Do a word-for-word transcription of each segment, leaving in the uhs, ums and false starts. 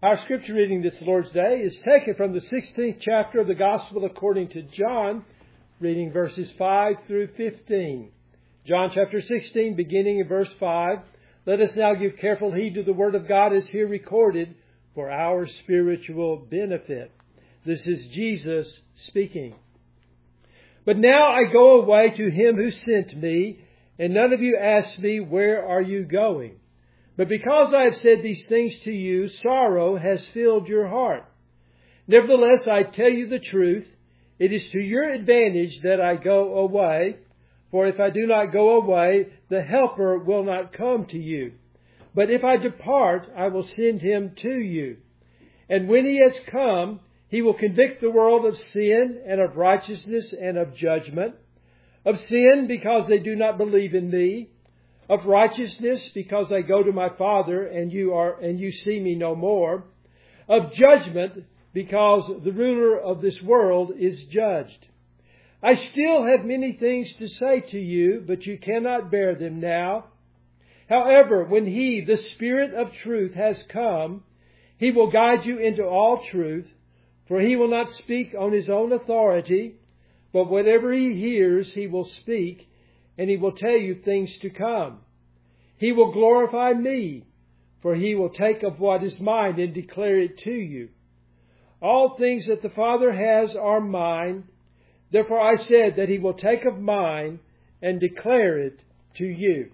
Our scripture reading this Lord's Day is taken from the sixteenth chapter of the Gospel according to John, reading verses five through fifteen. John chapter sixteen, beginning in verse five. Let us now give careful heed to the Word of God as here recorded for our spiritual benefit. This is Jesus speaking. But now I go away to him who sent me, and none of you ask me, where are you going? But because I have said these things to you, sorrow has filled your heart. Nevertheless, I tell you the truth. It is to your advantage that I go away. For if I do not go away, the Helper will not come to you. But if I depart, I will send him to you. And when he has come, he will convict the world of sin and of righteousness and of judgment. Of sin, because they do not believe in me. Of righteousness, because I go to my Father, and you are and you see me no more. Of judgment, because the ruler of this world is judged. I still have many things to say to you, but you cannot bear them now. However, when He, the Spirit of truth, has come, He will guide you into all truth, for He will not speak on His own authority, but whatever He hears, He will speak, and He will tell you things to come. He will glorify me, for He will take of what is mine and declare it to you. All things that the Father has are mine. Therefore I said that He will take of mine and declare it to you.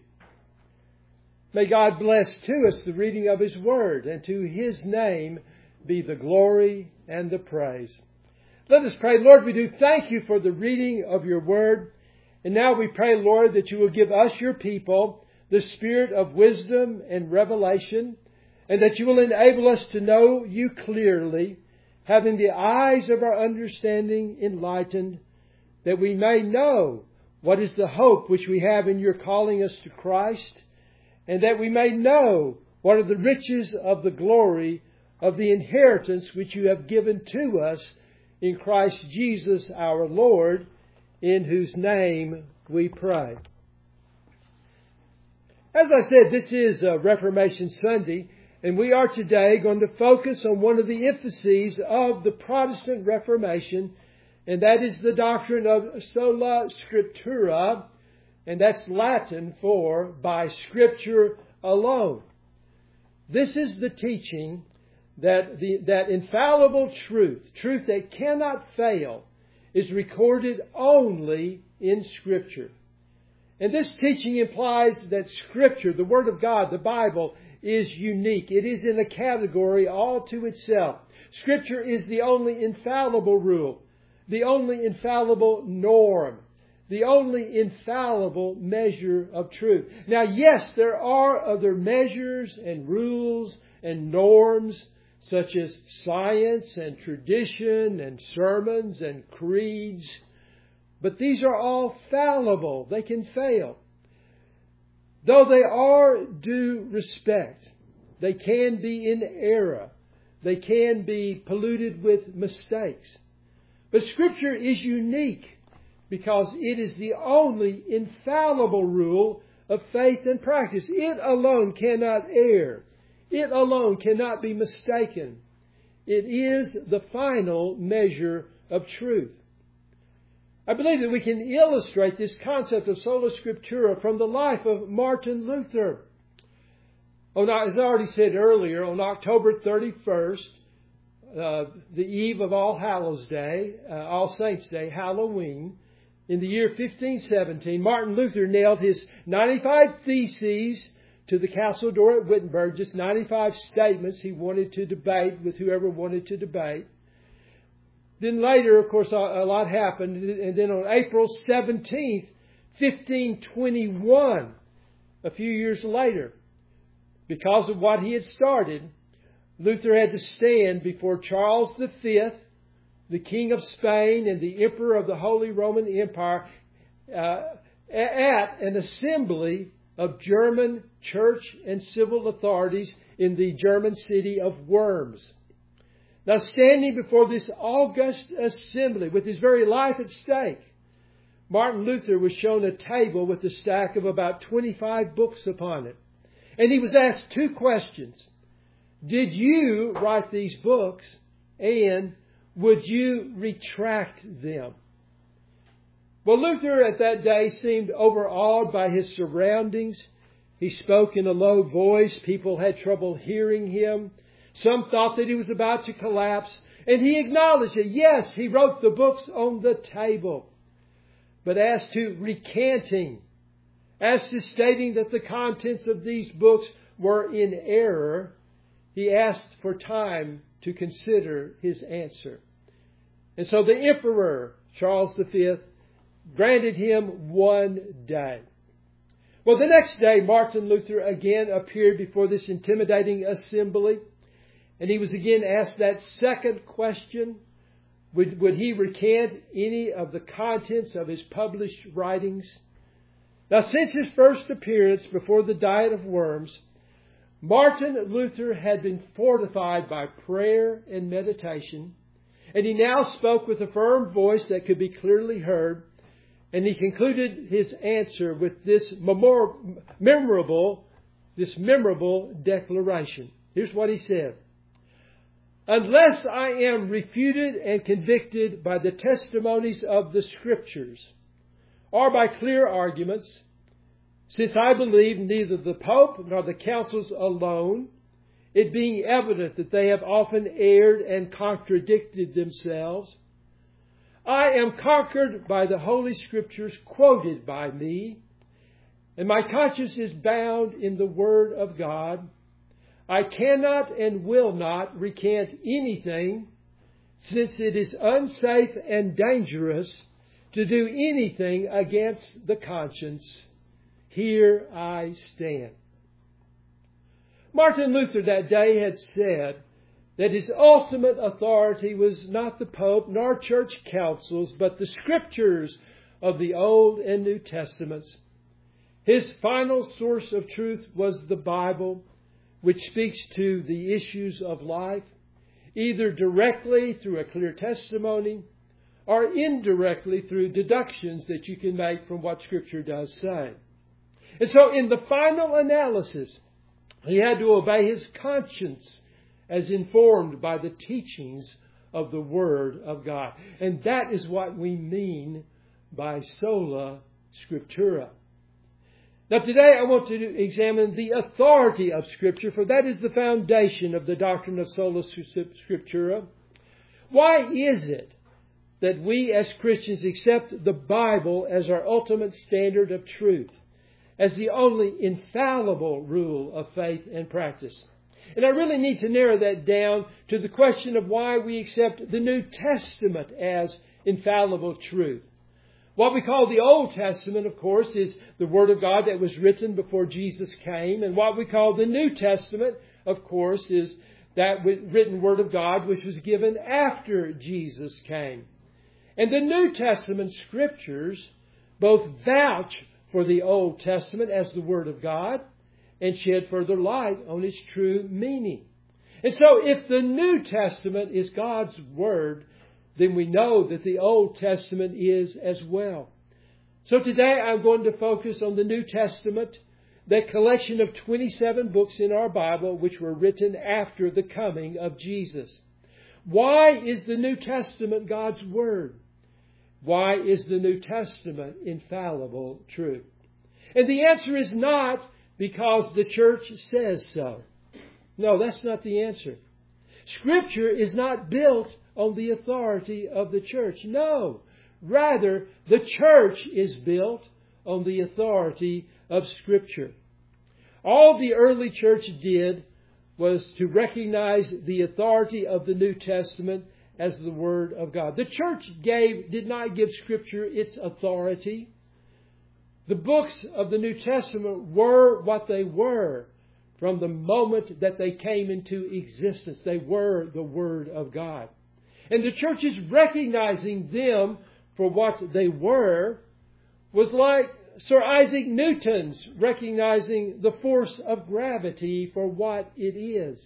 May God bless to us the reading of His Word, and to His name be the glory and the praise. Let us pray. Lord, we do thank You for the reading of Your Word. And now we pray, Lord, that You will give us, Your people, the spirit of wisdom and revelation, and that You will enable us to know You clearly, having the eyes of our understanding enlightened, that we may know what is the hope which we have in Your calling us to Christ, and that we may know what are the riches of the glory of the inheritance which You have given to us in Christ Jesus our Lord, in whose name we pray. As I said, this is a Reformation Sunday, and we are today going to focus on one of the emphases of the Protestant Reformation, and that is the doctrine of sola scriptura, and that's Latin for by Scripture alone. This is the teaching that the that infallible truth, truth that cannot fail, is recorded only in Scripture. And this teaching implies that Scripture, the Word of God, the Bible, is unique. It is in a category all to itself. Scripture is the only infallible rule, the only infallible norm, the only infallible measure of truth. Now, yes, there are other measures and rules and norms, such as science and tradition and sermons and creeds. But these are all fallible. They can fail. Though they are due respect, they can be in error. They can be polluted with mistakes. But Scripture is unique because it is the only infallible rule of faith and practice. It alone cannot err. It alone cannot be mistaken. It is the final measure of truth. I believe that we can illustrate this concept of sola scriptura from the life of Martin Luther. As I already said earlier, on October thirty-first, uh, the eve of All Hallows Day, uh, All Saints Day, Halloween, in the year fifteen seventeen, Martin Luther nailed his ninety-five theses to the castle door at Wittenberg, just ninety-five statements he wanted to debate with whoever wanted to debate. Then later, of course, a lot happened. And then on April seventeenth, fifteen twenty-one, a few years later, because of what he had started, Luther had to stand before Charles the Fifth, the King of Spain and the Emperor of the Holy Roman Empire, uh, at an assembly of German church and civil authorities in the German city of Worms. Now, standing before this august assembly with his very life at stake, Martin Luther was shown a table with a stack of about twenty-five books upon it. And he was asked two questions. Did you write these books, and would you retract them? Well, Luther at that day seemed overawed by his surroundings. He spoke in a low voice. People had trouble hearing him. Some thought that he was about to collapse. And he acknowledged that, yes, he wrote the books on the table. But as to recanting, as to stating that the contents of these books were in error, he asked for time to consider his answer. And so the Emperor, Charles the Fifth, granted him one day. Well, the next day, Martin Luther again appeared before this intimidating assembly. And he was again asked that second question. Would, would he recant any of the contents of his published writings? Now, since his first appearance before the Diet of Worms, Martin Luther had been fortified by prayer and meditation. And he now spoke with a firm voice that could be clearly heard. And he concluded his answer with this memorable, this memorable declaration. Here's what he said. Unless I am refuted and convicted by the testimonies of the Scriptures, or by clear arguments, since I believe neither the Pope nor the councils alone, it being evident that they have often erred and contradicted themselves, I am conquered by the Holy Scriptures quoted by me, and my conscience is bound in the Word of God. I cannot and will not recant anything, since it is unsafe and dangerous to do anything against the conscience. Here I stand. Martin Luther that day had said that his ultimate authority was not the Pope nor church councils, but the Scriptures of the Old and New Testaments. His final source of truth was the Bible, which speaks to the issues of life, either directly through a clear testimony or indirectly through deductions that you can make from what Scripture does say. And so in the final analysis, he had to obey his conscience as informed by the teachings of the Word of God. And that is what we mean by sola scriptura. Now today I want to examine the authority of Scripture, for that is the foundation of the doctrine of sola scriptura. Why is it that we as Christians accept the Bible as our ultimate standard of truth, as the only infallible rule of faith and practice? And I really need to narrow that down to the question of why we accept the New Testament as infallible truth. What we call the Old Testament, of course, is the Word of God that was written before Jesus came. And what we call the New Testament, of course, is that written Word of God which was given after Jesus came. And the New Testament Scriptures both vouch for the Old Testament as the Word of God and shed further light on its true meaning. And so if the New Testament is God's Word, then we know that the Old Testament is as well. So today I'm going to focus on the New Testament, that collection of twenty-seven books in our Bible which were written after the coming of Jesus. Why is the New Testament God's Word? Why is the New Testament infallible truth? And the answer is not because the church says so. No, that's not the answer. Scripture is not built on the authority of the church. No, rather, the church is built on the authority of Scripture. All the early church did was to recognize the authority of the New Testament as the Word of God. The church gave, did not give Scripture its authority. The books of the New Testament were what they were from the moment that they came into existence. They were the Word of God. And the church's recognizing them for what they were was like Sir Isaac Newton's recognizing the force of gravity for what it is.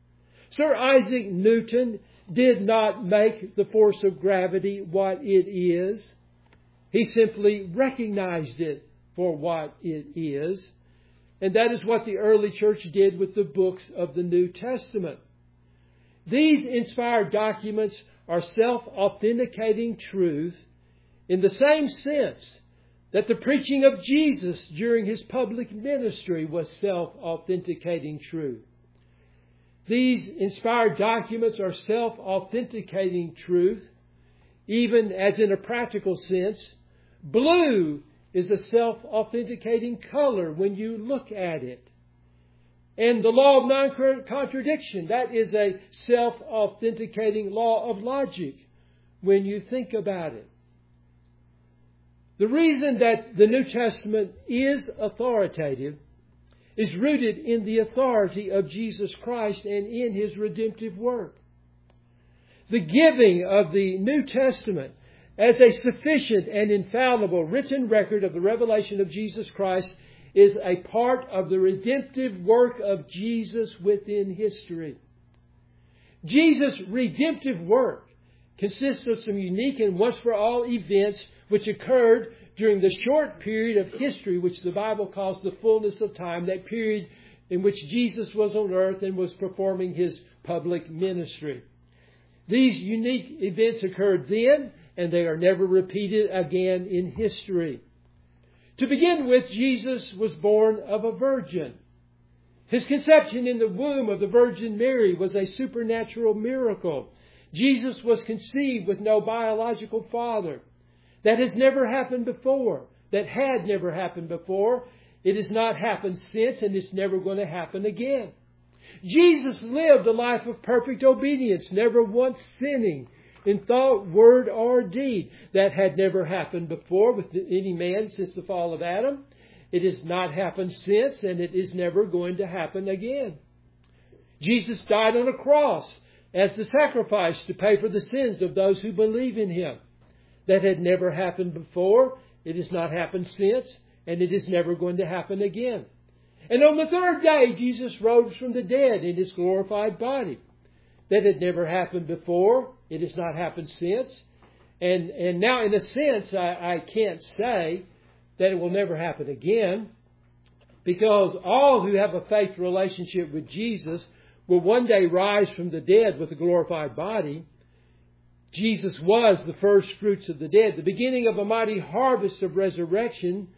Sir Isaac Newton did not make the force of gravity what it is. He simply recognized it for what it is. And that is what the early church did with the books of the New Testament. These inspired documents are self-authenticating truth in the same sense that the preaching of Jesus during his public ministry was self-authenticating truth. These inspired documents are self-authenticating truth, even as in a practical sense. Blue is a self-authenticating color when you look at it. And the law of non-contradiction, that is a self-authenticating law of logic when you think about it. The reason that the New Testament is authoritative is rooted in the authority of Jesus Christ and in his redemptive work. The giving of the New Testament as a sufficient and infallible written record of the revelation of Jesus Christ is a part of the redemptive work of Jesus within history. Jesus' redemptive work consists of some unique and once-for-all events which occurred during the short period of history which the Bible calls the fullness of time, that period in which Jesus was on earth and was performing his public ministry. These unique events occurred then, and they are never repeated again in history. To begin with, Jesus was born of a virgin. His conception in the womb of the Virgin Mary was a supernatural miracle. Jesus was conceived with no biological father. That has never happened before. That had never happened before. It has not happened since, and it's never going to happen again. Jesus lived a life of perfect obedience, never once sinning in thought, word, or deed. That had never happened before with any man since the fall of Adam. It has not happened since, and it is never going to happen again. Jesus died on a cross as the sacrifice to pay for the sins of those who believe in him. That had never happened before. It has not happened since, and it is never going to happen again. And on the third day, Jesus rose from the dead in his glorified body. That had never happened before. It has not happened since. And, and now, in a sense, I, I can't say that it will never happen again, because all who have a faith relationship with Jesus will one day rise from the dead with a glorified body. Jesus was the first fruits of the dead, the beginning of a mighty harvest of resurrection.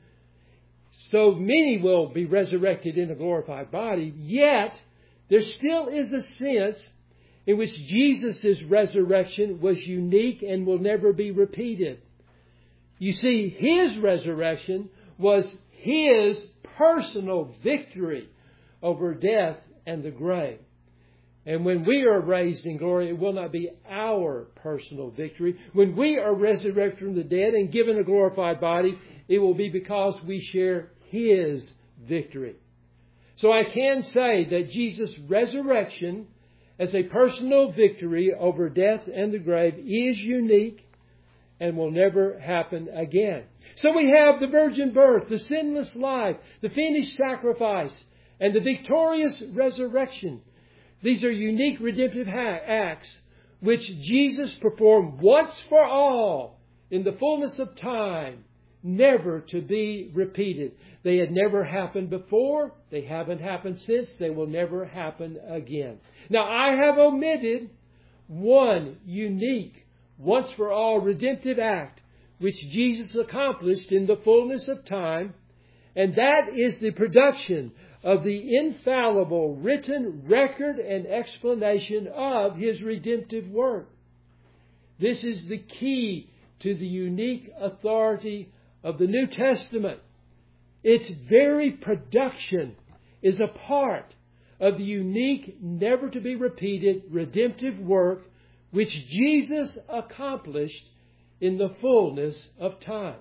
So many will be resurrected in a glorified body. Yet, there still is a sense in which Jesus' resurrection was unique and will never be repeated. You see, his resurrection was his personal victory over death and the grave. And when we are raised in glory, it will not be our personal victory. When we are resurrected from the dead and given a glorified body, it will be because we share his victory. So I can say that Jesus' resurrection as a personal victory over death and the grave is unique and will never happen again. So we have the virgin birth, the sinless life, the finished sacrifice, and the victorious resurrection. These are unique redemptive acts which Jesus performed once for all in the fullness of time, never to be repeated. They had never happened before. They haven't happened since. They will never happen again. Now, I have omitted one unique, once for all redemptive act which Jesus accomplished in the fullness of time, and that is the production of the infallible written record and explanation of his redemptive work. This is the key to the unique authority of the New Testament. Its very production is a part of the unique, never to be repeated redemptive work which Jesus accomplished in the fullness of time.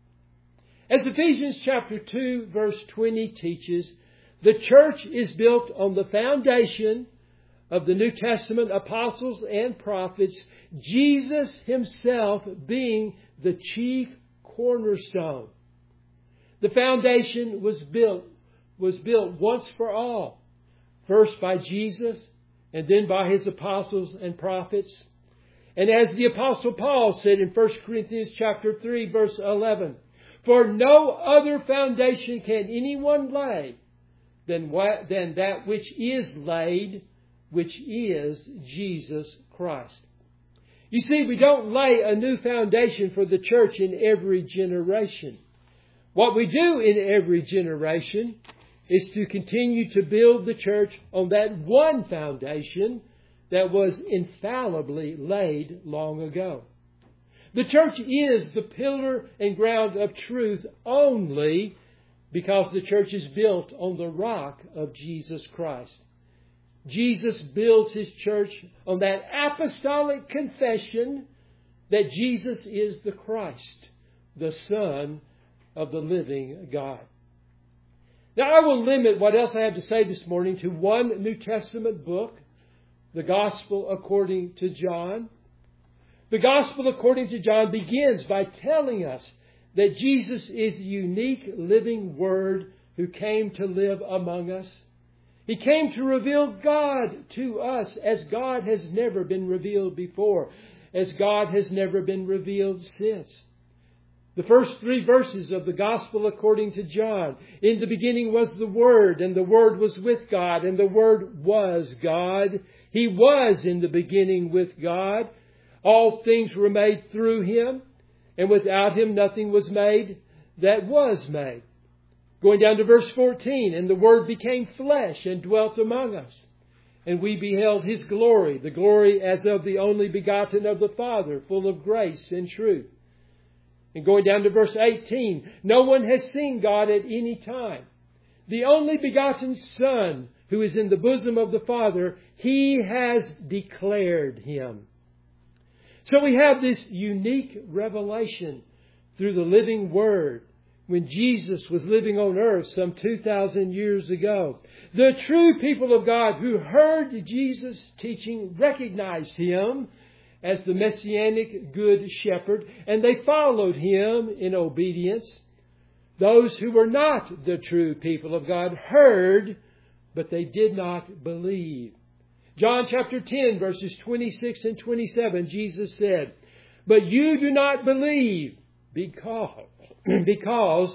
As Ephesians chapter two verse twenty teaches, the church is built on the foundation of the New Testament apostles and prophets, Jesus himself being the chief cornerstone. The foundation was built, was built once for all, first by Jesus and then by his apostles and prophets. And as the Apostle Paul said in First Corinthians chapter three verse eleven, "For no other foundation can anyone lay than, what, than that which is laid, which is Jesus Christ. You see, we don't lay a new foundation for the church in every generation. What we do in every generation is to continue to build the church on that one foundation that was infallibly laid long ago. The church is the pillar and ground of truth only because the church is built on the rock of Jesus Christ. Jesus builds His church on that apostolic confession that Jesus is the Christ, the Son of the living God. Now, I will limit what else I have to say this morning to one New Testament book, the Gospel according to John. The Gospel according to John begins by telling us that Jesus is the unique living Word who came to live among us. He came to reveal God to us as God has never been revealed before, as God has never been revealed since. The first three verses of the Gospel according to John. In the beginning was the Word, and the Word was with God, and the Word was God. He was in the beginning with God. All things were made through Him, and without Him nothing was made that was made. Going down to verse fourteen, and the Word became flesh and dwelt among us. And we beheld His glory, the glory as of the only begotten of the Father, full of grace and truth. And going down to verse eighteen, no one has seen God at any time. The only begotten Son, who is in the bosom of the Father, He has declared Him. So we have this unique revelation through the living Word when Jesus was living on earth some two thousand years ago. The true people of God who heard Jesus' teaching recognized Him as the Messianic Good Shepherd, and they followed Him in obedience. Those who were not the true people of God heard, but they did not believe. John chapter ten, verses twenty-six and twenty-seven, Jesus said, "But you do not believe because, because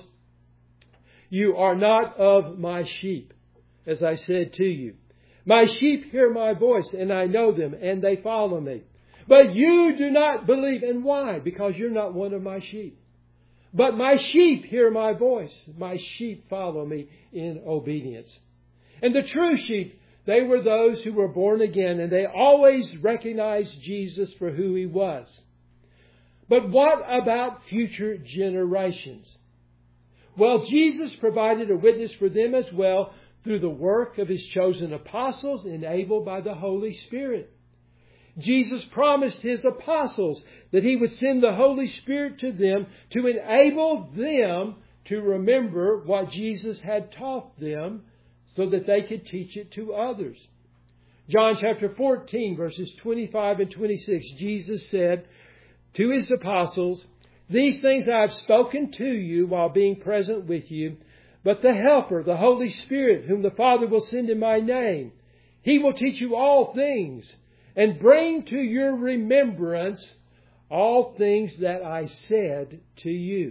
you are not of my sheep, as I said to you. My sheep hear my voice, and I know them, and they follow me. But you do not believe." And why? Because you're not one of my sheep. "But my sheep hear my voice. My sheep follow me in obedience." And the true sheep, they were those who were born again, and they always recognized Jesus for who He was. But what about future generations? Well, Jesus provided a witness for them as well through the work of His chosen apostles enabled by the Holy Spirit. Jesus promised His apostles that He would send the Holy Spirit to them to enable them to remember what Jesus had taught them so that they could teach it to others. John chapter fourteen, verses twenty-five and twenty-six, Jesus said to His apostles, "These things I have spoken to you while being present with you, but the Helper, the Holy Spirit, whom the Father will send in my name, He will teach you all things and bring to your remembrance all things that I said to you."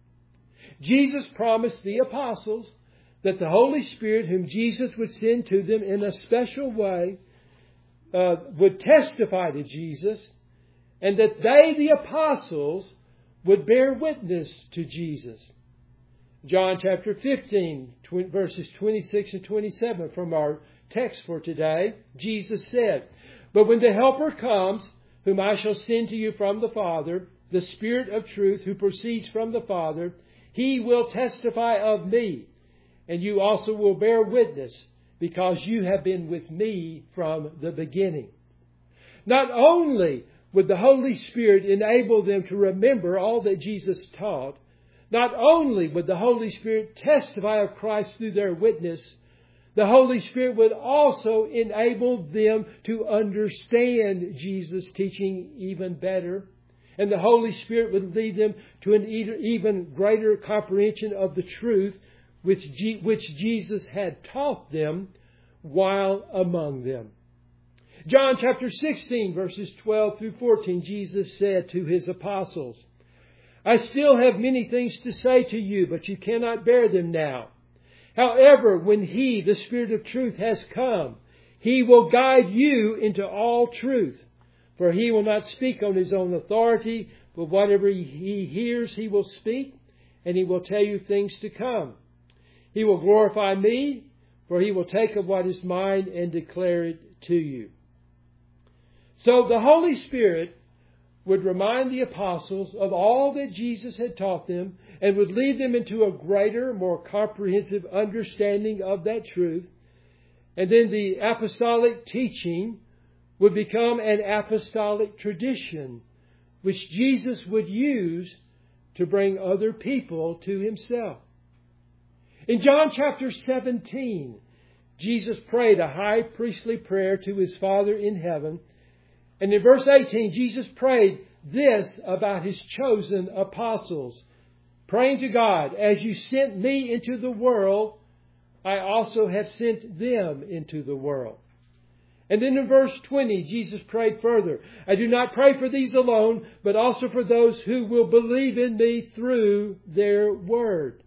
Jesus promised the apostles that the Holy Spirit, whom Jesus would send to them in a special way, uh, would testify to Jesus, and that they, the apostles, would bear witness to Jesus. John chapter fifteen, verses twenty-six and twenty-seven from our text for today, Jesus said, "But when the Helper comes, whom I shall send to you from the Father, the Spirit of truth who proceeds from the Father, He will testify of me, and you also will bear witness, because you have been with me from the beginning." Not only would the Holy Spirit enable them to remember all that Jesus taught, not only would the Holy Spirit testify of Christ through their witness, the Holy Spirit would also enable them to understand Jesus' teaching even better. And the Holy Spirit would lead them to an even greater comprehension of the truth which, G- which Jesus had taught them while among them. John chapter sixteen, verses twelve through fourteen, Jesus said to His apostles, "I still have many things to say to you, but you cannot bear them now. However, when He, the Spirit of truth, has come, He will guide you into all truth. For He will not speak on His own authority, but whatever He hears He will speak, and He will tell you things to come. He will glorify Me, for He will take of what is mine and declare it to you. So the Holy Spirit would remind the apostles of all that Jesus had taught them and would lead them into a greater, more comprehensive understanding of that truth. And then the apostolic teaching would become an apostolic tradition, which Jesus would use to bring other people to Himself. In John chapter seventeen, Jesus prayed a high priestly prayer to His Father in heaven. And in verse eighteen, Jesus prayed this about His chosen apostles, praying to God, "As you sent Me into the world, I also have sent them into the world." And then in verse twenty, Jesus prayed further, "I do not pray for these alone, but also for those who will believe in Me through their word."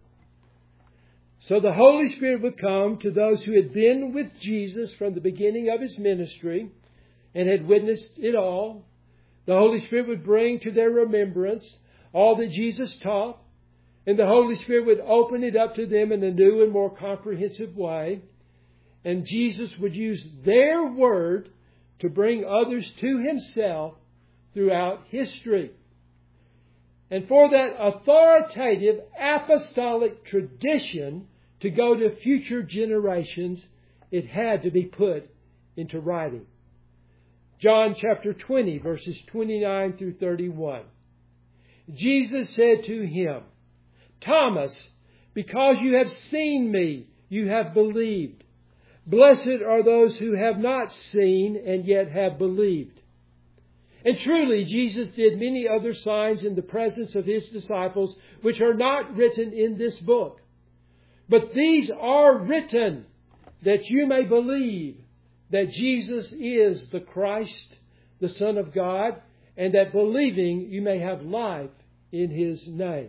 So the Holy Spirit would come to those who had been with Jesus from the beginning of His ministry and had witnessed it all. The Holy Spirit would bring to their remembrance all that Jesus taught, and the Holy Spirit would open it up to them in a new and more comprehensive way. And Jesus would use their word to bring others to Himself throughout history. And for that authoritative apostolic tradition to go to future generations, it had to be put into writing. John chapter twenty, verses twenty-nine through thirty-one. Jesus said to him, "Thomas, because you have seen Me, you have believed. Blessed are those who have not seen and yet have believed." And truly, Jesus did many other signs in the presence of His disciples, which are not written in this book. But these are written that you may believe that Jesus is the Christ, the Son of God, and that believing you may have life in His name.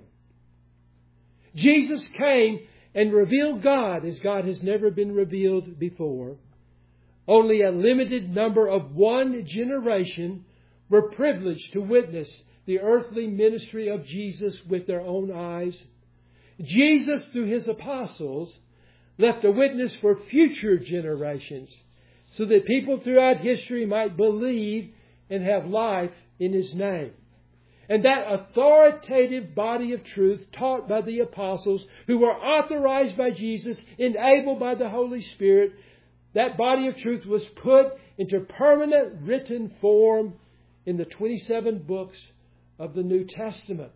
Jesus came and revealed God as God has never been revealed before. Only a limited number of one generation were privileged to witness the earthly ministry of Jesus with their own eyes. Jesus, through His apostles, left a witness for future generations so that people throughout history might believe and have life in His name. And that authoritative body of truth taught by the apostles, who were authorized by Jesus, enabled by the Holy Spirit, that body of truth was put into permanent written form in the twenty-seven books of the New Testament.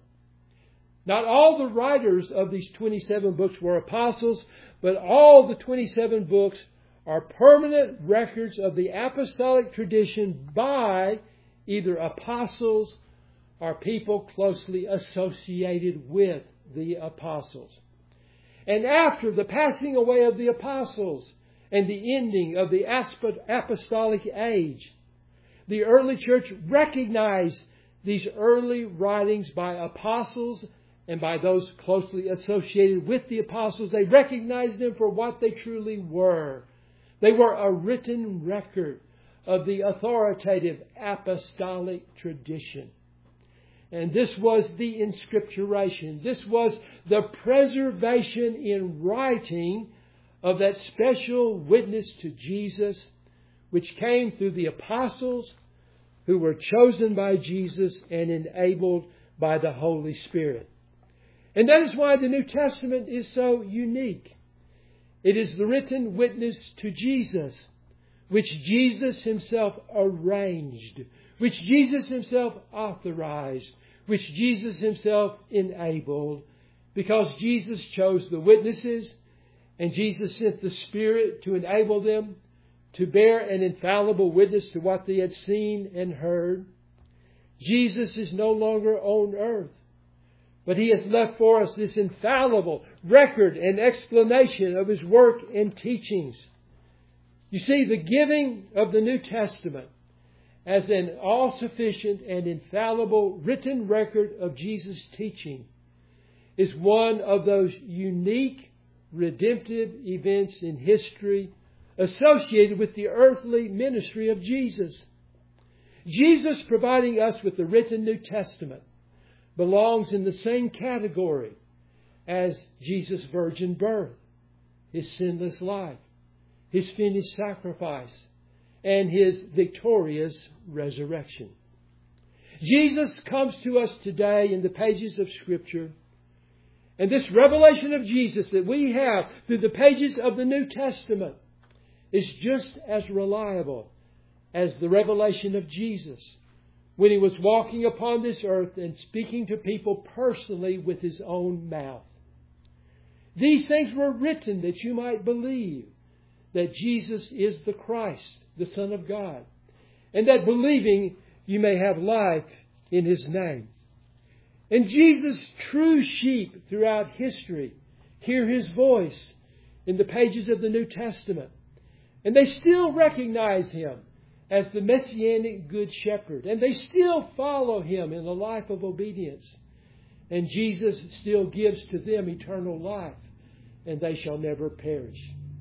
Not all the writers of these twenty-seven books were apostles, but all the twenty-seven books are permanent records of the apostolic tradition by either apostles or people closely associated with the apostles. And after the passing away of the apostles and the ending of the apostolic age, the early church recognized these early writings by apostles and by those closely associated with the apostles. They recognized them for what they truly were. They were a written record of the authoritative apostolic tradition. And this was the inscripturation. This was the preservation in writing of that special witness to Jesus, which came through the apostles who were chosen by Jesus and enabled by the Holy Spirit. And that is why the New Testament is so unique. It is the written witness to Jesus, which Jesus Himself arranged, which Jesus Himself authorized, which Jesus Himself enabled, because Jesus chose the witnesses and Jesus sent the Spirit to enable them to bear an infallible witness to what they had seen and heard. Jesus is no longer on earth, but He has left for us this infallible record and explanation of His work and teachings. You see, the giving of the New Testament as an all-sufficient and infallible written record of Jesus' teaching is one of those unique redemptive events in history associated with the earthly ministry of Jesus. Jesus providing us with the written New Testament belongs in the same category as Jesus' virgin birth, His sinless life, His finished sacrifice, and His victorious resurrection. Jesus comes to us today in the pages of Scripture. And this revelation of Jesus that we have through the pages of the New Testament is just as reliable as the revelation of Jesus when He was walking upon this earth and speaking to people personally with His own mouth. These things were written that you might believe that Jesus is the Christ, the Son of God, and that believing you may have life in His name. And Jesus' true sheep throughout history hear His voice in the pages of the New Testament. And they still recognize Him as the Messianic Good Shepherd. And they still follow Him in a life of obedience. And Jesus still gives to them eternal life, and they shall never perish.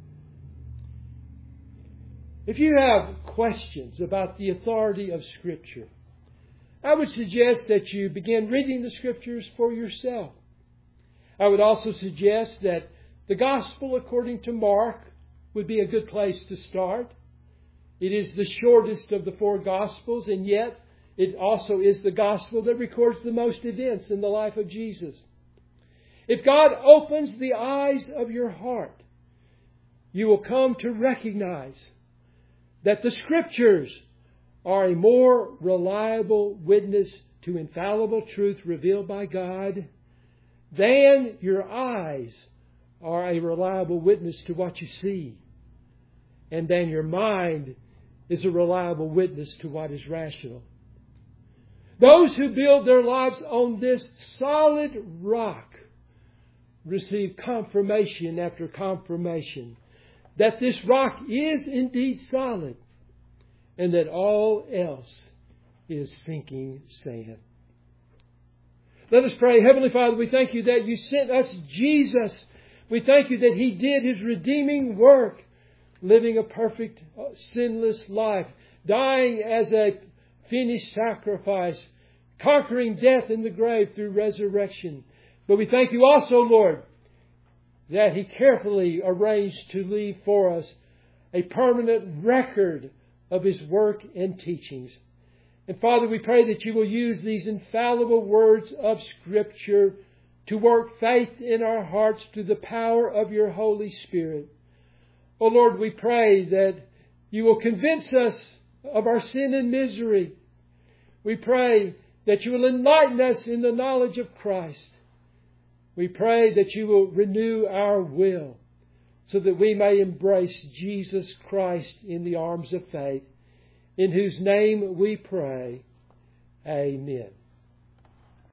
If you have questions about the authority of Scripture, I would suggest that you begin reading the Scriptures for yourself. I would also suggest that the Gospel according to Mark would be a good place to start. It is the shortest of the four Gospels, and yet it also is the Gospel that records the most events in the life of Jesus. If God opens the eyes of your heart, you will come to recognize that the Scriptures are a more reliable witness to infallible truth revealed by God than your eyes are a reliable witness to what you see, and then your mind is a reliable witness to what is rational. Those who build their lives on this solid rock receive confirmation after confirmation that this rock is indeed solid and that all else is sinking sand. Let us pray. Heavenly Father, we thank You that You sent us Jesus. We thank You that He did His redeeming work, living a perfect, sinless life, dying as a finished sacrifice, conquering death in the grave through resurrection. But we thank You also, Lord, that He carefully arranged to leave for us a permanent record of His work and teachings. And Father, we pray that You will use these infallible words of Scripture to work faith in our hearts through the power of Your Holy Spirit. Oh Lord, we pray that You will convince us of our sin and misery. We pray that You will enlighten us in the knowledge of Christ. We pray that You will renew our will so that we may embrace Jesus Christ in the arms of faith, in whose name we pray. Amen.